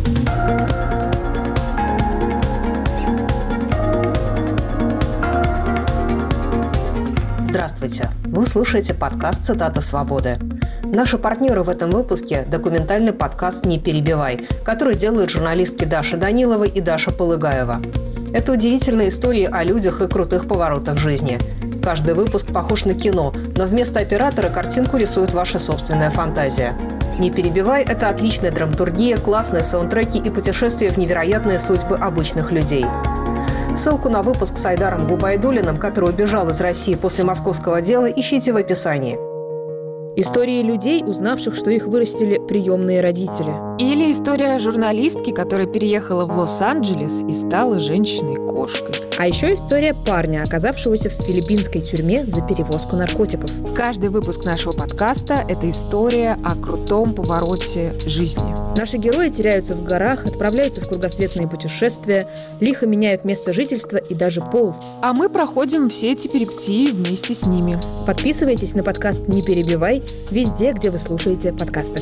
Здравствуйте! Вы слушаете подкаст «Цитата свободы». Наши партнеры в этом выпуске – документальный подкаст «Не перебивай», который делают журналистки Даша Данилова и Даша Полыгаева. Это удивительные истории о людях и крутых поворотах жизни. Каждый выпуск похож на кино, но вместо оператора картинку рисует ваша собственная фантазия. «Не перебивай» – это отличная драматургия, классные саундтреки и путешествия в невероятные судьбы обычных людей. Ссылку на выпуск с Айдаром Губайдуллиным, который убежал из России после московского дела, ищите в описании. Истории людей, узнавших, что их вырастили приемные родители. Или история журналистки, которая переехала в Лос-Анджелес и стала женщиной-кошкой. А еще история парня, оказавшегося в филиппинской тюрьме за перевозку наркотиков. Каждый выпуск нашего подкаста – это история о крутом повороте жизни. Наши герои теряются в горах, отправляются в кругосветные путешествия, лихо меняют место жительства и даже пол. А мы проходим все эти перипетии вместе с ними. Подписывайтесь на подкаст «Не перебивай» везде, где вы слушаете подкасты.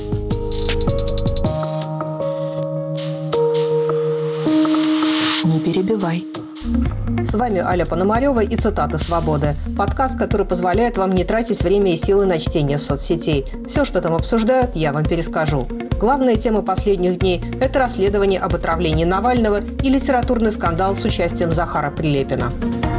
Не перебивай. С вами Аля Пономарева и «Цитаты свободы». Подкаст, который позволяет вам не тратить время и силы на чтение соцсетей. Все, что там обсуждают, я вам перескажу. Главная тема последних дней – это расследование об отравлении Навального и литературный скандал с участием Захара Прилепина.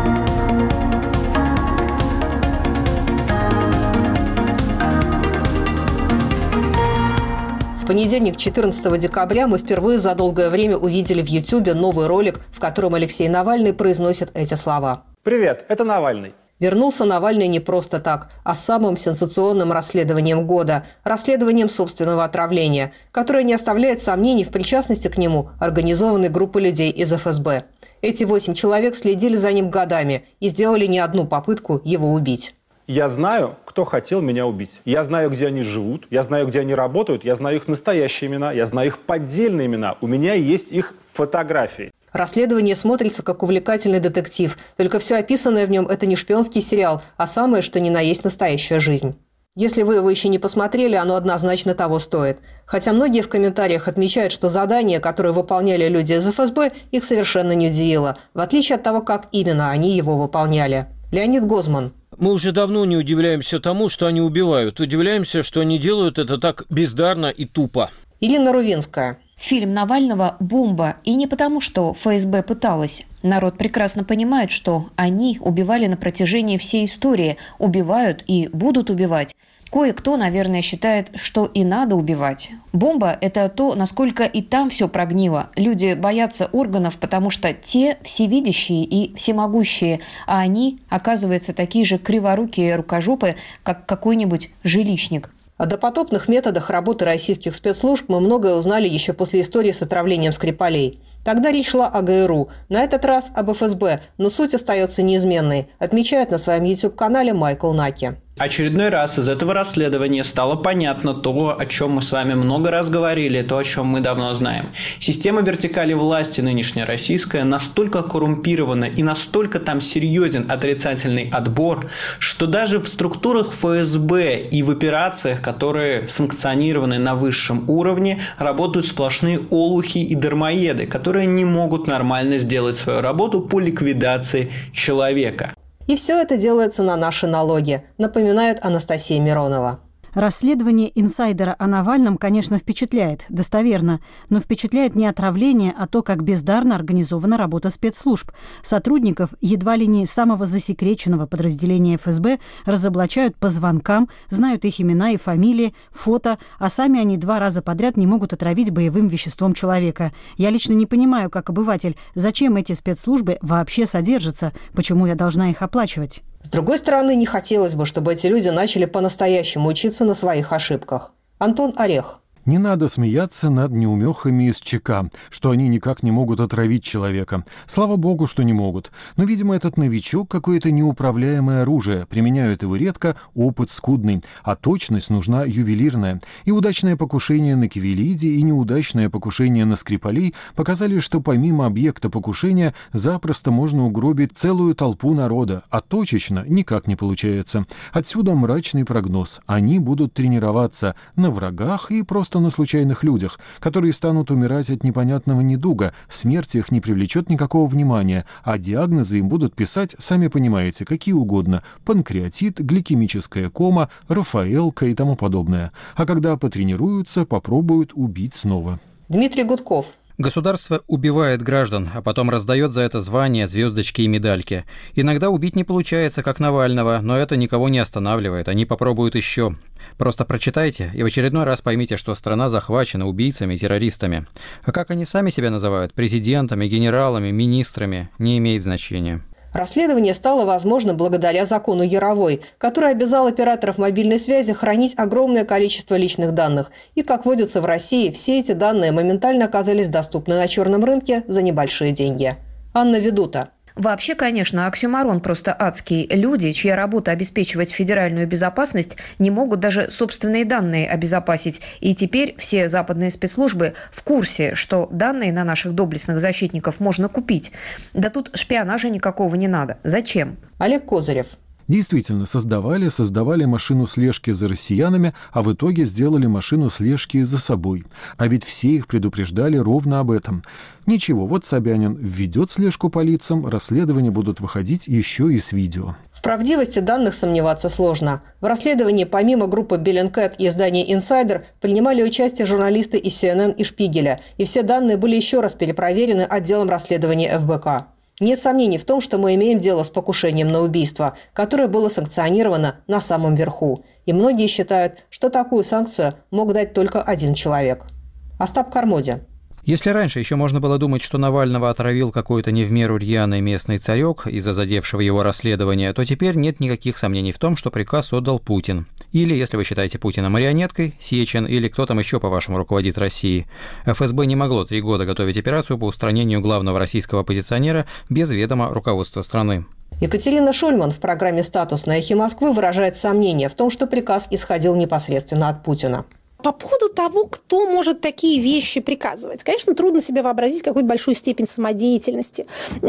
В понедельник, 14 декабря, мы впервые за долгое время увидели в Ютубе новый ролик, в котором Алексей Навальный произносит эти слова. Привет, это Навальный. Вернулся Навальный не просто так, а с самым сенсационным расследованием года – расследованием собственного отравления, которое не оставляет сомнений в причастности к нему организованной группы людей из ФСБ. Эти 8 человек следили за ним годами и сделали не одну попытку его убить. Я знаю, кто хотел меня убить. Я знаю, где они живут, я знаю, где они работают, я знаю их настоящие имена, я знаю их поддельные имена. У меня есть их фотографии. Расследование смотрится как увлекательный детектив, только все описанное в нем – это не шпионский сериал, а самое, что ни на есть настоящая жизнь. Если вы его еще не посмотрели, оно однозначно того стоит. Хотя многие в комментариях отмечают, что задание, которое выполняли люди из ФСБ, их совершенно не удивило, в отличие от того, как именно они его выполняли. Леонид Гозман. Мы уже давно не удивляемся тому, что они убивают. Удивляемся, что они делают это так бездарно и тупо. Ирина Рувинская. Фильм Навального – бомба. И не потому, что ФСБ пыталась. Народ прекрасно понимает, что они убивали на протяжении всей истории, убивают и будут убивать. Кое-кто, наверное, считает, что и надо убивать. Бомба – это то, насколько и там все прогнило. Люди боятся органов, потому что те всевидящие и всемогущие, а они, оказывается, такие же криворукие рукожопы, как какой-нибудь жилищник. О допотопных методах работы российских спецслужб мы многое узнали еще после истории с отравлением Скрипалей. Тогда речь шла о ГРУ, на этот раз об ФСБ, но суть остается неизменной, отмечает на своем YouTube-канале Майкл Наки. Очередной раз из этого расследования стало понятно то, о чем мы с вами много раз говорили, то, о чем мы давно знаем. Система вертикали власти нынешняя российская настолько коррумпирована и настолько там серьезен отрицательный отбор, что даже в структурах ФСБ и в операциях, которые санкционированы на высшем уровне, работают сплошные олухи и дармоеды, которые не могут нормально сделать свою работу по ликвидации человека. И все это делается на наши налоги, напоминает Анастасия Миронова. Расследование инсайдера о Навальном, конечно, впечатляет, достоверно, но впечатляет не отравление, а то, как бездарно организована работа спецслужб. Сотрудников едва ли не самого засекреченного подразделения ФСБ разоблачают по звонкам, знают их имена и фамилии, фото, а сами они 2 раза подряд не могут отравить боевым веществом человека. Я лично не понимаю, как обыватель, зачем эти спецслужбы вообще содержатся, почему я должна их оплачивать. С другой стороны, не хотелось бы, чтобы эти люди начали по-настоящему учиться на своих ошибках. Антон Орех. Не надо смеяться над неумехами из ЧК, что они никак не могут отравить человека. Слава богу, что не могут. Но, видимо, этот новичок – какое-то неуправляемое оружие. Применяют его редко, опыт скудный. А точность нужна ювелирная. И удачное покушение на Кивелиди, и неудачное покушение на Скрипалей показали, что помимо объекта покушения запросто можно угробить целую толпу народа. А точечно никак не получается. Отсюда мрачный прогноз. Они будут тренироваться на врагах и просто просто на случайных людях, которые станут умирать от непонятного недуга, смерть их не привлечет никакого внимания, а диагнозы им будут писать, сами понимаете, какие угодно – панкреатит, гликемическая кома, Рафаэлка и тому подобное. А когда потренируются, попробуют убить снова. Дмитрий Гудков. Государство убивает граждан, а потом раздает за это звания, звездочки и медальки. Иногда убить не получается, как Навального, но это никого не останавливает, они попробуют еще. Просто прочитайте и в очередной раз поймите, что страна захвачена убийцами и террористами. А как они сами себя называют – президентами, генералами, министрами – не имеет значения. Расследование стало возможно благодаря закону Яровой, который обязал операторов мобильной связи хранить огромное количество личных данных. И, как водится в России, все эти данные моментально оказались доступны на черном рынке за небольшие деньги. Анна Ведута. Вообще, конечно, оксюморон просто адский. Люди, чья работа обеспечивать федеральную безопасность, не могут даже собственные данные обезопасить. И теперь все западные спецслужбы в курсе, что данные на наших доблестных защитников можно купить. Да тут шпионажа никакого не надо. Зачем? Олег Козырев. Действительно, создавали машину слежки за россиянами, а в итоге сделали машину слежки за собой. А ведь все их предупреждали ровно об этом. Ничего, вот Собянин введет слежку по лицам, расследования будут выходить еще и с видео. В правдивости данных сомневаться сложно. В расследовании помимо группы Bellingcat и издания Insider принимали участие журналисты из CNN и Шпигеля, и все данные были еще раз перепроверены отделом расследования ФБК. Нет сомнений в том, что мы имеем дело с покушением на убийство, которое было санкционировано на самом верху. И многие считают, что такую санкцию мог дать только один человек. Остап Кармоди. Если раньше еще можно было думать, что Навального отравил какой-то не в меру рьяный местный царек из-за задевшего его расследования, то теперь нет никаких сомнений в том, что приказ отдал Путин. Или, если вы считаете Путина марионеткой, Сечин или кто там еще, по-вашему, руководит Россией. ФСБ не могло 3 года готовить операцию по устранению главного российского оппозиционера без ведома руководства страны. Екатерина Шульман в программе «Статус» на «Эхе Москвы» выражает сомнение в том, что приказ исходил непосредственно от Путина. По поводу того, кто может такие вещи приказывать. Конечно, трудно себе вообразить какую-то большую степень самодеятельности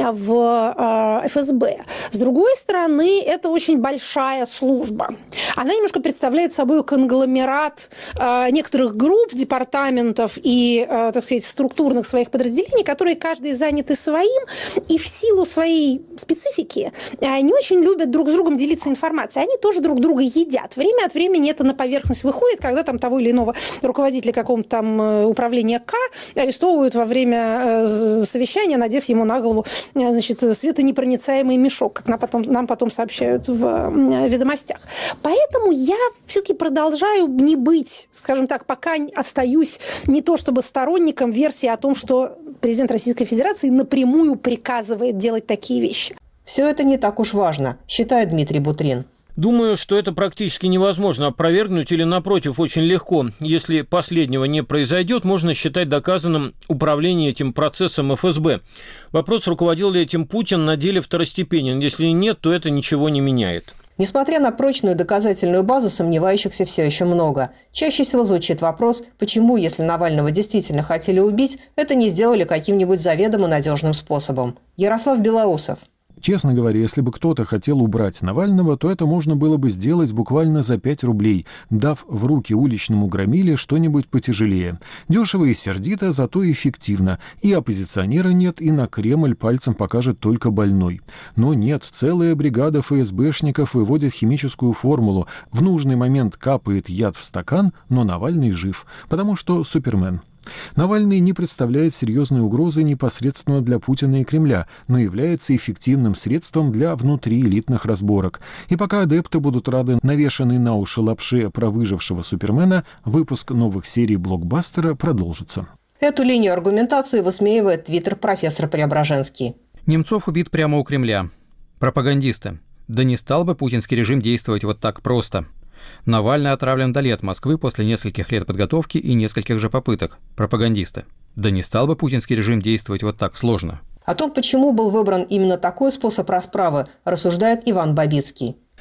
в ФСБ. С другой стороны, это очень большая служба. Она немножко представляет собой конгломерат некоторых групп, департаментов и, так сказать, структурных своих подразделений, которые каждый заняты своим, и в силу своей специфики не очень любят друг с другом делиться информацией. Они тоже друг друга едят. Время от времени это на поверхность выходит, когда там того или иного руководителя какого-то там управления К арестовывают во время совещания, надев ему на голову, значит, светонепроницаемый мешок, как нам потом сообщают в «Ведомостях». Поэтому я все-таки продолжаю не быть, скажем так, пока остаюсь не то чтобы сторонником версии о том, что президент Российской Федерации напрямую приказывает делать такие вещи. Все это не так уж важно, считает Дмитрий Бутрин. Думаю, что это практически невозможно опровергнуть или, напротив, очень легко. Если последнего не произойдет, можно считать доказанным управление этим процессом ФСБ. Вопрос, руководил ли этим Путин, на деле второстепенен. Если нет, то это ничего не меняет. Несмотря на прочную доказательную базу, сомневающихся все еще много. Чаще всего звучит вопрос, почему, если Навального действительно хотели убить, это не сделали каким-нибудь заведомо надежным способом. Ярослав Белоусов. Честно говоря, если бы кто-то хотел убрать Навального, то это можно было бы сделать буквально за 5 рублей, дав в руки уличному громиле что-нибудь потяжелее. Дешево и сердито, зато эффективно. И оппозиционера нет, и на Кремль пальцем покажет только больной. Но нет, целая бригада ФСБшников выводит химическую формулу. В нужный момент капает яд в стакан, но Навальный жив, потому что Супермен. Навальный не представляет серьезной угрозы непосредственно для Путина и Кремля, но является эффективным средством для внутриэлитных разборок. И пока адепты будут рады навешанной на уши лапше про выжившего Супермена, выпуск новых серий блокбастера продолжится. Эту линию аргументации высмеивает твиттер профессор Преображенский. Немцов убит прямо у Кремля. Пропагандисты. Да не стал бы путинский режим действовать вот так просто. Навальный отравлен вдали от Москвы после нескольких лет подготовки и нескольких же попыток. Пропагандисты. Да не стал бы путинский режим действовать вот так сложно. О том, почему был выбран именно такой способ расправы, рассуждает Иван Бабицкий.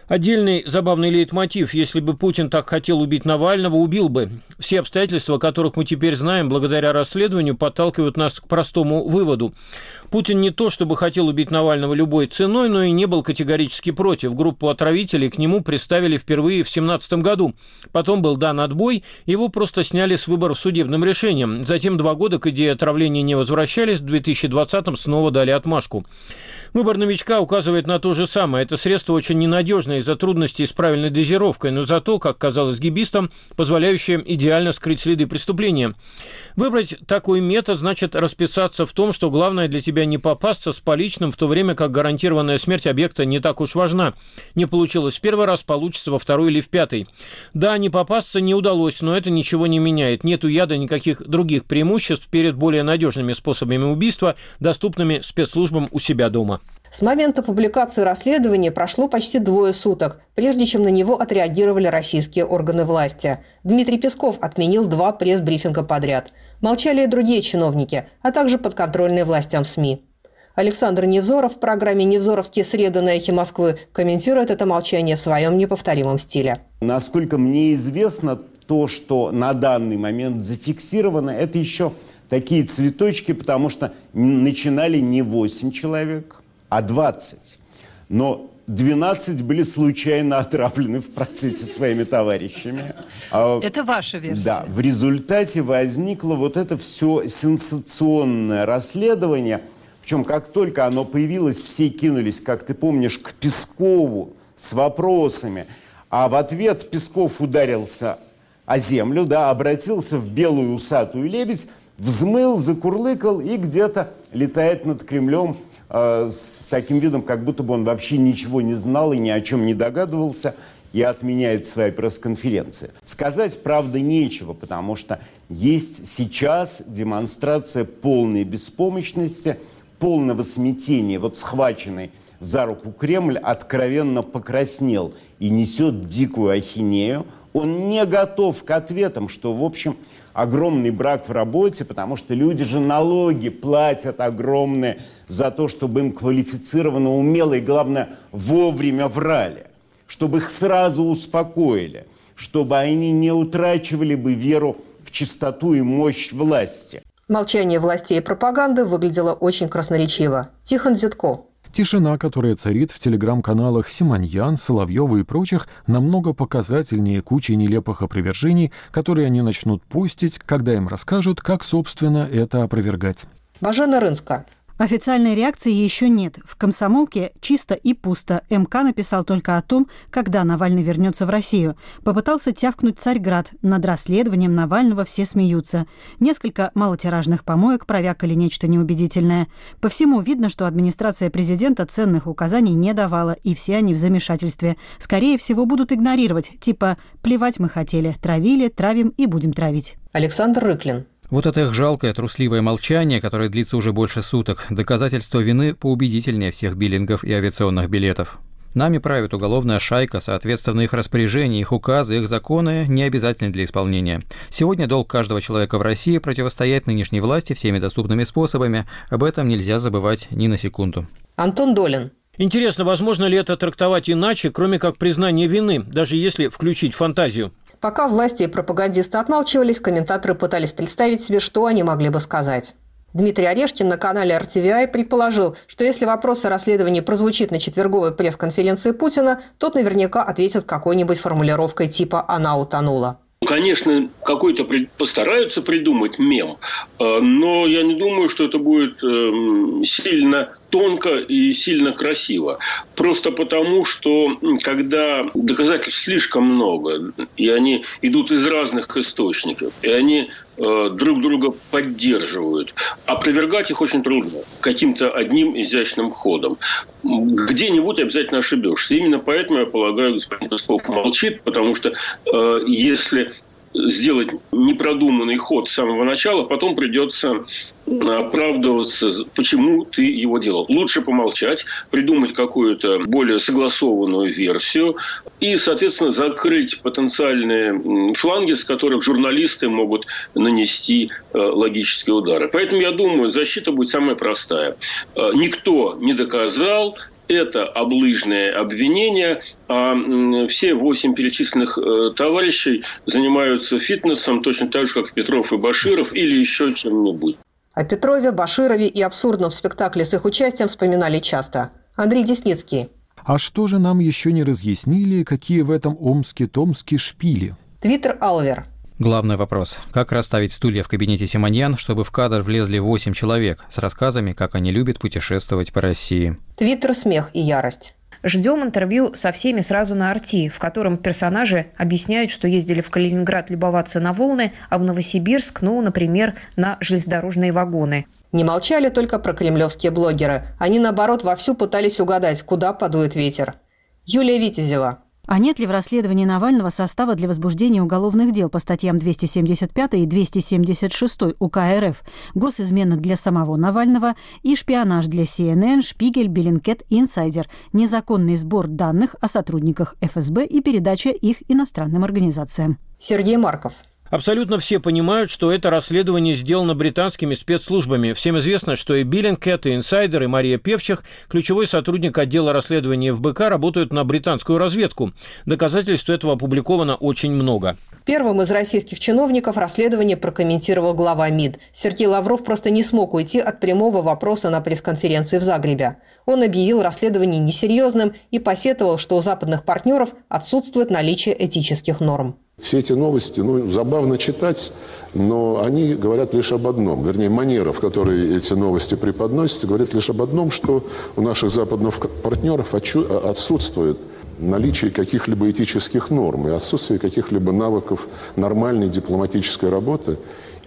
Отдельный забавный лейтмотив: если бы Путин так хотел убить Навального, убил бы. Все обстоятельства, о которых мы теперь знаем благодаря расследованию, подталкивают нас к простому выводу. Путин не то чтобы хотел убить Навального любой ценой, но и не был категорически против. Группу отравителей к нему приставили впервые в 2017 году. Потом был дан отбой, его просто сняли с выборов судебным решением. Затем 2 года к идее отравления не возвращались, в 2020-м снова дали отмашку. Выбор новичка указывает на то же самое. Это средство очень ненадежное из-за трудностей с правильной дозировкой, но зато, как казалось гибистам, позволяющее идеально скрыть следы преступления. Выбрать такой метод значит расписаться в том, что главное для тебя не попасться с поличным, в то время как гарантированная смерть объекта не так уж важна. Не получилось в первый раз, получится во второй или в 5-й. Да, не попасться не удалось, но это ничего не меняет. Нет у яда никаких других преимуществ перед более надежными способами убийства, доступными спецслужбам у себя дома. С момента публикации расследования прошло почти 2 суток, прежде чем на него отреагировали российские органы власти. Дмитрий Песков отменил 2 пресс-брифинга подряд. Молчали и другие чиновники, а также подконтрольные властям СМИ. Александр Невзоров в программе «Невзоровские среды» на «Эхе Москвы» комментирует это молчание в своем неповторимом стиле. Насколько мне известно, то, что на данный момент зафиксировано, это еще такие цветочки, потому что начинали не 8 человек, а 20. Но 12 были случайно отравлены в процессе своими товарищами. Это ваша версия? Да. В результате возникло вот это все сенсационное расследование. Причем, как только оно появилось, все кинулись, как ты помнишь, к Пескову с вопросами. А в ответ Песков ударился о землю, да, обратился в белую усатую лебедь, взмыл, закурлыкал и где-то летает над Кремлем с таким видом, как будто бы он вообще ничего не знал и ни о чем не догадывался, и отменяет свои пресс-конференции. Сказать, правда, нечего, потому что есть сейчас демонстрация полной беспомощности, полного смятения. Вот схваченный за руку Кремль откровенно покраснел и несет дикую ахинею. Он не готов к ответам, что, в общем, огромный брак в работе, потому что люди же налоги платят огромные за то, чтобы им квалифицированно, умело и, главное, вовремя врали, чтобы их сразу успокоили, чтобы они не утрачивали бы веру в чистоту и мощь власти. Молчание властей и пропаганды выглядело очень красноречиво. Тихон Зитко. Тишина, которая царит в телеграм-каналах Симоньян, Соловьева и прочих, намного показательнее кучи нелепых опровержений, которые они начнут постить, когда им расскажут, как, собственно, это опровергать. Бажена Рынска. Официальной реакции еще нет. В «Комсомолке» чисто и пусто. МК написал только о том, когда Навальный вернется в Россию. Попытался тявкнуть Царьград. Над расследованием Навального все смеются. Несколько малотиражных помоек провякали нечто неубедительное. По всему видно, что администрация президента ценных указаний не давала, и все они в замешательстве. Скорее всего, будут игнорировать. Типа «плевать мы хотели, травили, травим и будем травить». Александр Рыклин. Вот это их жалкое, трусливое молчание, которое длится уже больше суток, доказательство вины поубедительнее всех биллингов и авиационных билетов. Нами правит уголовная шайка, соответственно, их распоряжения, их указы, их законы не обязательны для исполнения. Сегодня долг каждого человека в России противостоять нынешней власти всеми доступными способами. Об этом нельзя забывать ни на секунду. Антон Долин. Интересно, возможно ли это трактовать иначе, кроме как признание вины, даже если включить фантазию? Пока власти и пропагандисты отмалчивались, комментаторы пытались представить себе, что они могли бы сказать. Дмитрий Орешкин на канале RTVI предположил, что если вопрос о расследовании прозвучит на четверговой пресс-конференции Путина, тот наверняка ответит какой-нибудь формулировкой типа «она утонула». Конечно, какой-то постараются придумать мем, но я не думаю, что это будет сильно тонко и сильно красиво. Просто потому, что когда доказательств слишком много, и они идут из разных источников, и они друг друга поддерживают, опровергать их очень трудно каким-то одним изящным ходом. Где-нибудь обязательно ошибешься. Именно поэтому, я полагаю, господин Песков молчит, потому что если сделать непродуманный ход с самого начала, потом придется оправдываться, почему ты его делал. Лучше помолчать, придумать какую-то более согласованную версию и, соответственно, закрыть потенциальные фланги, с которых журналисты могут нанести логические удары. Поэтому, я думаю, защита будет самая простая. Никто не доказал, это облыжные обвинения, а все 8 перечисленных товарищей занимаются фитнесом точно так же, как Петров и Баширов, или еще чем-нибудь. О Петрове, Баширове и абсурдном спектакле с их участием вспоминали часто. Андрей Десницкий. А что же нам еще не разъяснили, какие в этом Омске-Томске шпили? Твиттер Алвер. Главный вопрос – как расставить стулья в кабинете Симоньян, чтобы в кадр влезли 8 человек с рассказами, как они любят путешествовать по России? Твиттер Смех и ярость. Ждем интервью со всеми сразу на Арти, в котором персонажи объясняют, что ездили в Калининград любоваться на волны, а в Новосибирск, например, на железнодорожные вагоны. Не молчали только про кремлевские блогеры. Они, наоборот, вовсю пытались угадать, куда подует ветер. Юлия Витязева. А нет ли в расследовании Навального состава для возбуждения уголовных дел по статьям 275 и 276 УК РФ, госизмена для самого Навального и шпионаж для CNN, Шпигель, Беллинкет, Инсайдер, незаконный сбор данных о сотрудниках ФСБ и передача их иностранным организациям? Сергей Марков. Абсолютно все понимают, что это расследование сделано британскими спецслужбами. Всем известно, что и Биллингкет, и Инсайдер, и Мария Певчих, ключевой сотрудник отдела расследования ФБК, работают на британскую разведку. Доказательств этого опубликовано очень много. Первым из российских чиновников расследование прокомментировал глава МИД. Сергей Лавров просто не смог уйти от прямого вопроса на пресс-конференции в Загребе. Он объявил расследование несерьезным и посетовал, что у западных партнеров отсутствует наличие этических норм. Все эти новости, забавно читать, но они говорят лишь об одном. Вернее, манера, в которой эти новости преподносятся, говорит лишь об одном, что у наших западных партнеров отсутствует наличие каких-либо этических норм и отсутствие каких-либо навыков нормальной дипломатической работы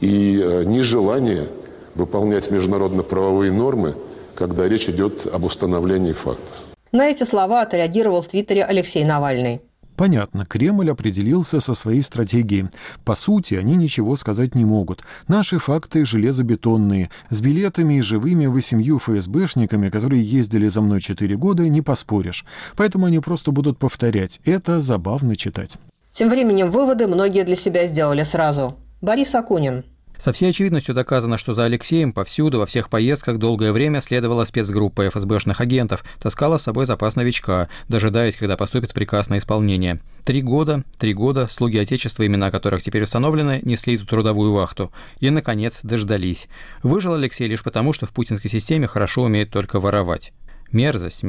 и нежелание выполнять международно-правовые нормы, когда речь идет об установлении фактов. На эти слова отреагировал в Твиттере Алексей Навальный. Понятно, Кремль определился со своей стратегией. По сути, они ничего сказать не могут. Наши факты железобетонные. С билетами и живыми 8 ФСБшниками, которые ездили за мной 4 года, не поспоришь. Поэтому они просто будут повторять. Это забавно читать. Тем временем выводы многие для себя сделали сразу. Борис Акунин. Со всей очевидностью доказано, что за Алексеем повсюду, во всех поездках долгое время следовала спецгруппа ФСБшных агентов, таскала с собой запас новичка, дожидаясь, когда поступит приказ на исполнение. 3 года, слуги Отечества, имена которых теперь установлены, несли эту трудовую вахту. И, наконец, дождались. Выжил Алексей лишь потому, что в путинской системе хорошо умеет только воровать. Мерзость.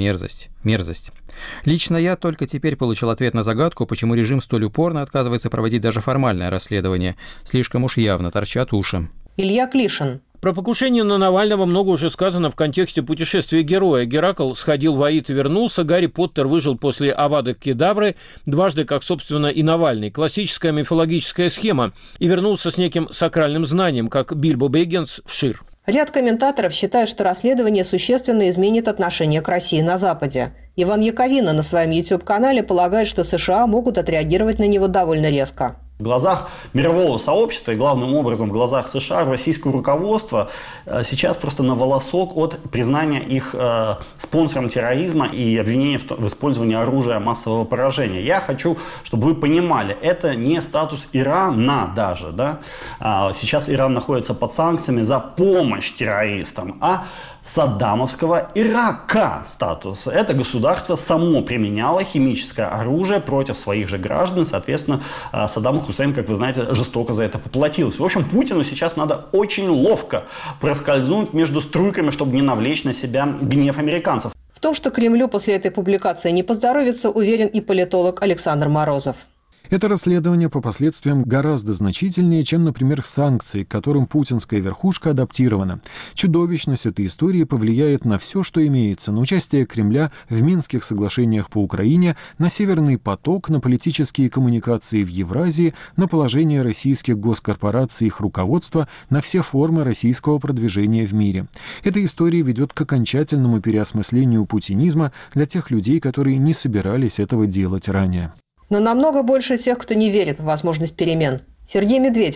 Лично я только теперь получил ответ на загадку, почему режим столь упорно отказывается проводить даже формальное расследование. Слишком уж явно торчат уши. Илья Клишин. Про покушение на Навального много уже сказано в контексте путешествия героя. Геракл сходил в Аид и вернулся, Гарри Поттер выжил после Авада Кедавры, дважды, как, собственно, и Навальный. Классическая мифологическая схема. И вернулся с неким сакральным знанием, как Бильбо Бэггинс в Шир. Ряд комментаторов считают, что расследование существенно изменит отношение к России на Западе. Иван Яковина на своем YouTube-канале полагает, что США могут отреагировать на него довольно резко. В глазах мирового сообщества и главным образом в глазах США российское руководство сейчас просто на волосок от признания их спонсором терроризма и обвинения в использовании оружия массового поражения. Я хочу, чтобы вы понимали, это не статус Ирана даже. Да? Сейчас Иран находится под санкциями за помощь террористам, а саддамовского Ирака статус. Это государство само применяло химическое оружие против своих же граждан. Соответственно, Саддам Хусейн, как вы знаете, жестоко за это поплатился. В общем, Путину сейчас надо очень ловко проскользнуть между струйками, чтобы не навлечь на себя гнев американцев. В том, что Кремлю после этой публикации не поздоровится, уверен и политолог Александр Морозов. Это расследование по последствиям гораздо значительнее, чем, например, санкции, к которым путинская верхушка адаптирована. Чудовищность этой истории повлияет на все, что имеется, на участие Кремля в Минских соглашениях по Украине, на Северный поток, на политические коммуникации в Евразии, на положение российских госкорпораций и их руководства, на все формы российского продвижения в мире. Эта история ведет к окончательному переосмыслению путинизма для тех людей, которые не собирались этого делать ранее. Но намного больше тех, кто не верит в возможность перемен. Сергей Медведев.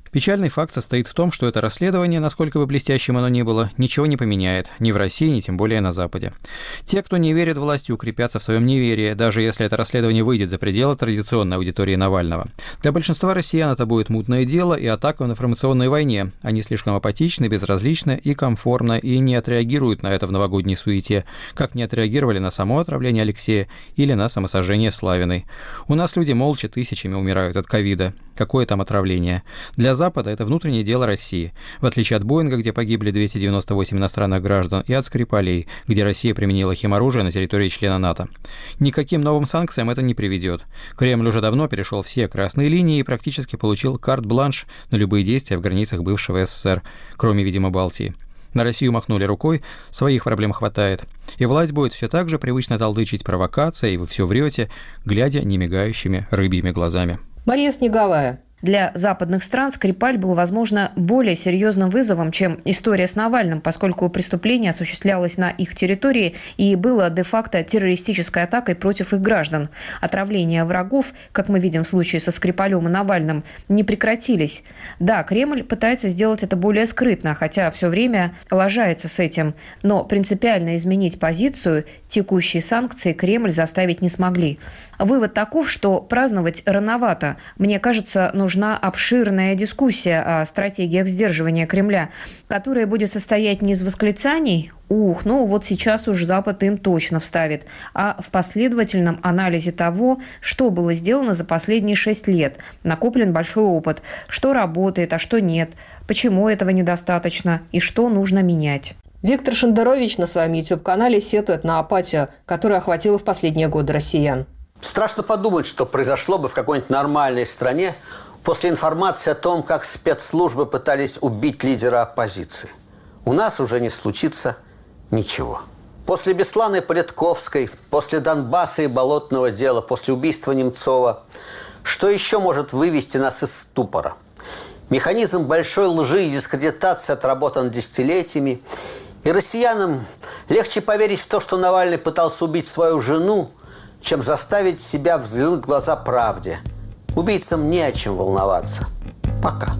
Печальный факт состоит в том, что это расследование, насколько бы блестящим оно ни было, ничего не поменяет, ни в России, ни тем более на Западе. Те, кто не верит власти, укрепятся в своем неверии, даже если это расследование выйдет за пределы традиционной аудитории Навального. Для большинства россиян это будет мутное дело и атака в информационной войне. Они слишком апатичны, безразличны и комфортно, и не отреагируют на это в новогодней суете, как не отреагировали на само отравление Алексея или на самосожжение Славиной. У нас люди молча тысячами умирают от ковида. Какое там отравление? Для Запада это внутреннее дело России, в отличие от Боинга, где погибли 298 иностранных граждан, и от Скрипалей, где Россия применила химоружие на территории члена НАТО. Никаким новым санкциям это не приведет. Кремль уже давно перешел все красные линии и практически получил карт-бланш на любые действия в границах бывшего СССР, кроме, видимо, Балтии. На Россию махнули рукой, своих проблем хватает. И власть будет все так же привычно толдычить провокация, и вы все врете, глядя немигающими рыбьими глазами. Мария Снеговая. Для западных стран Скрипаль был, возможно, более серьезным вызовом, чем история с Навальным, поскольку преступление осуществлялось на их территории и было де-факто террористической атакой против их граждан. Отравления врагов, как мы видим в случае со Скрипалем и Навальным, не прекратились. Да, Кремль пытается сделать это более скрытно, хотя все время лажается с этим. Но принципиально изменить позицию текущие санкции Кремль заставить не смогли. Вывод таков, что праздновать рановато. Мне кажется, нужна обширная дискуссия о стратегиях сдерживания Кремля, которая будет состоять не из восклицаний ну вот сейчас уж Запад им точно вставит, а в последовательном анализе того, что было сделано за последние 6 лет. Накоплен большой опыт, что работает, а что нет, почему этого недостаточно и что нужно менять. Виктор Шендерович на своем YouTube-канале сетует на апатию, которая охватила в последние годы россиян. Страшно подумать, что произошло бы в какой-нибудь нормальной стране после информации о том, как спецслужбы пытались убить лидера оппозиции. У нас уже не случится ничего. После Беслана и Политковской, после Донбасса и Болотного дела, после убийства Немцова, что еще может вывести нас из ступора? Механизм большой лжи и дискредитации отработан десятилетиями, и россиянам легче поверить в то, что Навальный пытался убить свою жену, чем заставить себя взглянуть в глаза правде. Убийцам не о чем волноваться. Пока.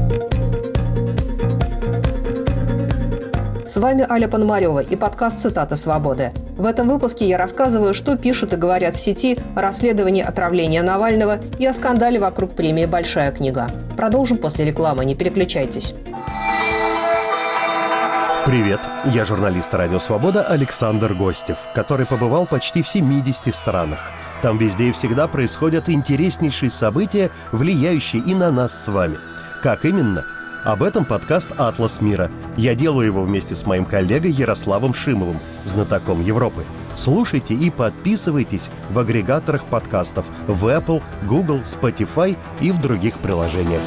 С вами Аля Пономарева и подкаст «Цитата свободы». В этом выпуске я рассказываю, что пишут и говорят в сети о расследовании отравления Навального и о скандале вокруг премии «Большая книга». Продолжим после рекламы, не переключайтесь. Привет, я журналист «Радио Свобода» Александр Гостев, который побывал почти в 70 странах. Там везде и всегда происходят интереснейшие события, влияющие и на нас с вами. Как именно? Об этом подкаст «Атлас мира». Я делаю его вместе с моим коллегой Ярославом Шимовым, знатоком Европы. Слушайте и подписывайтесь в агрегаторах подкастов в Apple, Google, Spotify и в других приложениях.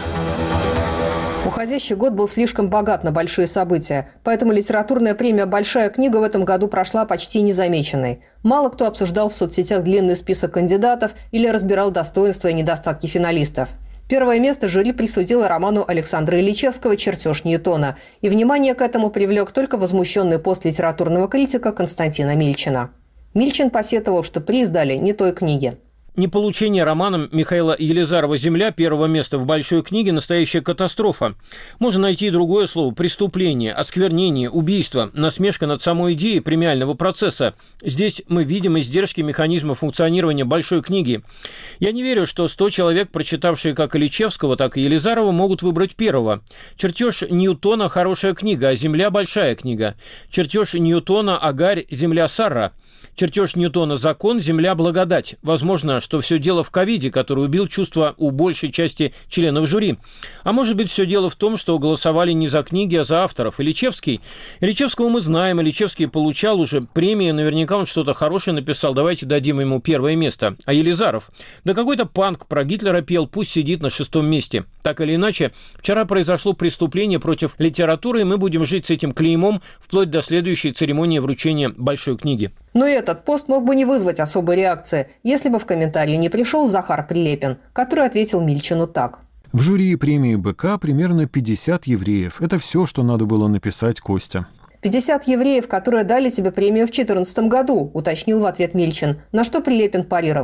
Уходящий год был слишком богат на большие события, поэтому литературная премия «Большая книга» в этом году прошла почти незамеченной. Мало кто обсуждал в соцсетях длинный список кандидатов или разбирал достоинства и недостатки финалистов. Первое место жюри присудило роману Александра Ильичевского «Чертеж Ньютона», и внимание к этому привлек только возмущенный пост литературного критика Константина Мильчина. Мильчин посетовал, что приз дали не той книге. Неполучение романом Михаила Елизарова «Земля» первого места в большой книге – настоящая катастрофа. Можно найти и другое слово – преступление, осквернение, убийство, насмешка над самой идеей премиального процесса. Здесь мы видим издержки механизма функционирования большой книги. Я не верю, что 100 человек, прочитавшие как Ильичевского, так и Елизарова, могут выбрать первого. «Чертеж Ньютона» – хорошая книга, а «Земля» – большая книга. «Чертеж Ньютона» – Агарь, «Земля» – Сарра. «Чертеж Ньютона» – закон, «Земля» – благодать. Возможно, что все дело в ковиде, который убил чувства у большей части членов жюри. А может быть, все дело в том, что голосовали не за книги, а за авторов. Ильичевского мы знаем, Ильичевский получал уже премии, наверняка он что-то хорошее написал, давайте дадим ему первое место. А Елизаров? Да какой-то панк про Гитлера пел, пусть сидит на 6-м месте. Так или иначе, вчера произошло преступление против литературы, и мы будем жить с этим клеймом вплоть до следующей церемонии вручения большой книги. Но этот пост мог бы не вызвать особой реакции, если бы в комментарии не пришел Захар Прилепин, который ответил Мильчину так. В жюри премии БК примерно 50 евреев. Это все, что надо было написать, Костя. 50 евреев, которые дали тебе премию в 2014 году, уточнил в ответ Мильчин, на что Прилепин парировал.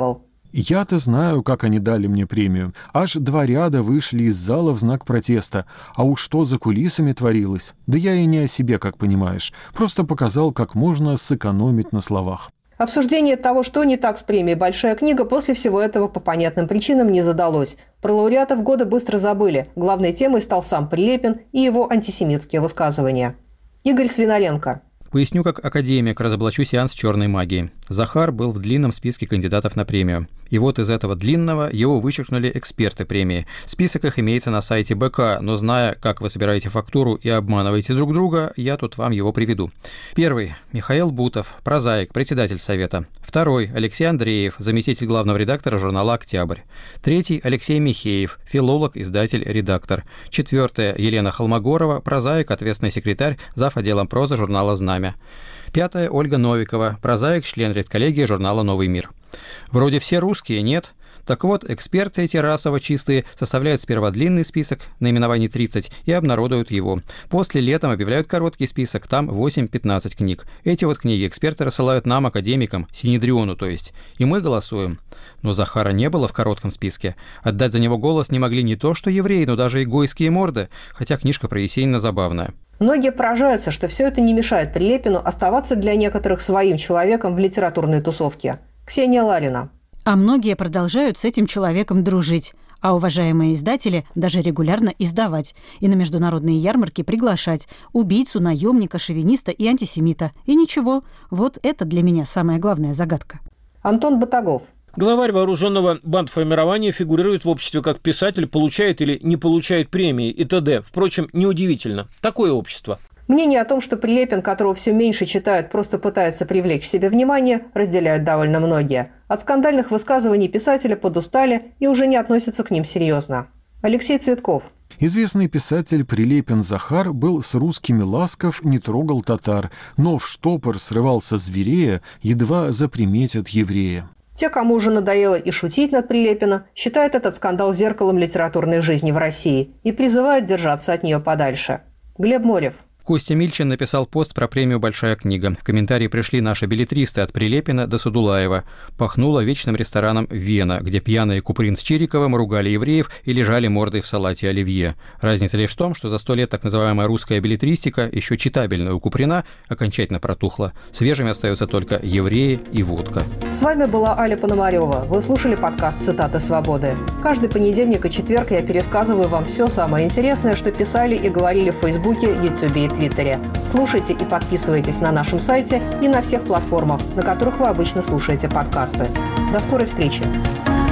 Я-то знаю, как они дали мне премию. Аж 2 ряда вышли из зала в знак протеста. А уж что за кулисами творилось? Да я и не о себе, как понимаешь. Просто показал, как можно сэкономить на словах. Обсуждение того, что не так с премией «Большая книга», после всего этого по понятным причинам не задалось. Про лауреатов года быстро забыли. Главной темой стал сам Прилепин и его антисемитские высказывания. Игорь Свиноленко. Поясню, как академик разоблачу сеанс черной магии. Захар был в длинном списке кандидатов на премию. И вот из этого длинного его вычеркнули эксперты премии. Список их имеется на сайте БК, но зная, как вы собираете фактуру и обманываете друг друга, я тут вам его приведу. Первый – Михаил Бутов, прозаик, председатель совета. Второй – Алексей Андреев, заместитель главного редактора журнала «Октябрь». Третий – Алексей Михеев, филолог, издатель, редактор. Четвертая – Елена Холмогорова, прозаик, ответственный секретарь, зав. Отделом прозы журнала «Знамя». Пятая – Ольга Новикова, прозаик, член редколлегии журнала «Новый мир». Вроде все русские, нет? Так вот, эксперты эти расово чистые составляют сперва длинный список, наименований 30, и обнародуют его. После летом объявляют короткий список, там 8-15 книг. Эти вот книги эксперты рассылают нам, академикам, Синедриону, то есть. И мы голосуем. Но Захара не было в коротком списке. Отдать за него голос не могли не то что евреи, но даже и гойские морды, хотя книжка про Есенина забавная. Многие поражаются, что все это не мешает Прилепину оставаться для некоторых своим человеком в литературной тусовке. Ксения Ларина. А многие продолжают с этим человеком дружить, а уважаемые издатели даже регулярно издавать и на международные ярмарки приглашать убийцу, наемника, шовиниста и антисемита. И ничего, вот это для меня самая главная загадка. Антон Батагов. Главарь вооруженного бандформирования фигурирует в обществе как писатель, получает или не получает премии и т.д. Впрочем, неудивительно. Такое общество. Мнение о том, что Прилепин, которого все меньше читают, просто пытается привлечь к себе внимание, разделяют довольно многие. От скандальных высказываний писателя подустали и уже не относятся к ним серьезно. Алексей Цветков. Известный писатель Прилепин Захар был с русскими ласков, не трогал татар, но в штопор срывался зверея, едва заприметят еврея. Те, кому уже надоело и шутить над Прилепиным, считают этот скандал зеркалом литературной жизни в России и призывают держаться от нее подальше. Глеб Морев. Костя Мильчин написал пост про премию «Большая книга». В комментарии пришли наши беллетристы от Прилепина до Садулаева. Пахнуло вечным рестораном «Вена», где пьяные Куприн с Чириковым ругали евреев и лежали мордой в салате оливье. Разница лишь в том, что за 100 лет так называемая русская беллетристика, еще читабельная у Куприна, окончательно протухла. Свежими остаются только евреи и водка. С вами была Аля Пономарева. Вы слушали подкаст «Цитаты свободы». Каждый понедельник и четверг я пересказываю вам все самое интересное, что писали и говорили в Фейсбуке, Ютубе и Твиттере. Слушайте и подписывайтесь на нашем сайте и на всех платформах, на которых вы обычно слушаете подкасты. До скорой встречи!